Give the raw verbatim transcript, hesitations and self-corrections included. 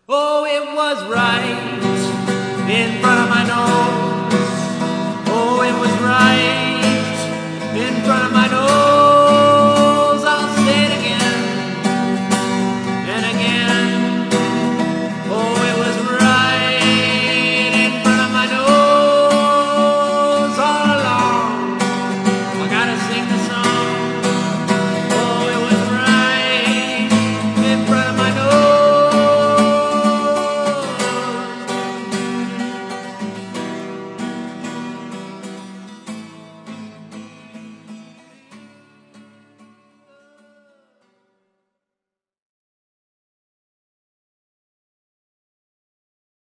Oh, it was right in front of my nose. Oh, it was right in front of my nose.